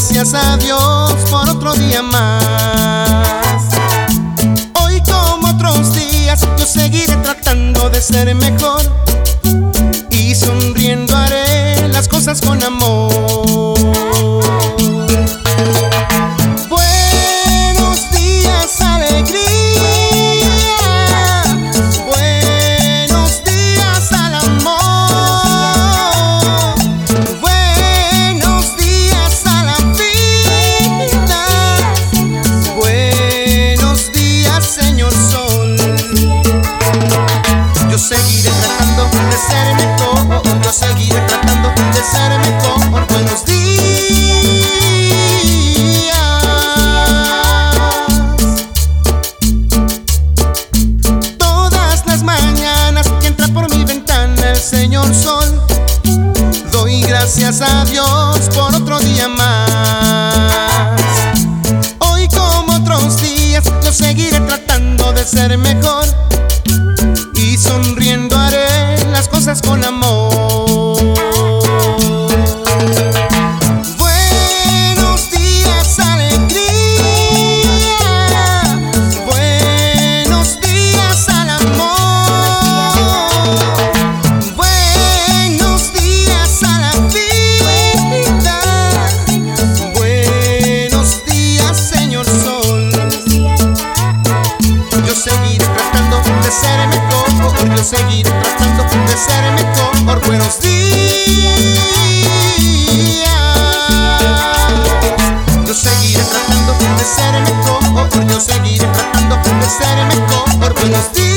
gracias a Dios por otro día más. Hoy como otros días yo seguiré tratando de ser mejor y sonriendo haré las cosas con amor. Buenos días, alegría. Buenos días al amor. Buenos días a la vida. Buenos días, Señor Sol. Yo seguiré tratando de ser mejor. Yo seguiré tratando de ser mejor. Buenos días. Todas las mañanas que entra por mi ventana el Señor Sol, doy gracias a Dios por otro día más. Hoy como otros días yo seguiré tratando de ser mejor y sonriendo haré las cosas con amor. Buenos días, alegría. Buenos días al amor. Buenos días a la vida. Buenos días, Señor Sol. Yo seguiré tratando de ser mejor. Yo seguiré tratando de ser mejor. Buenos días. Yo seguiré tratando de ser mejor. Yo seguiré tratando de ser mejor. Buenos días.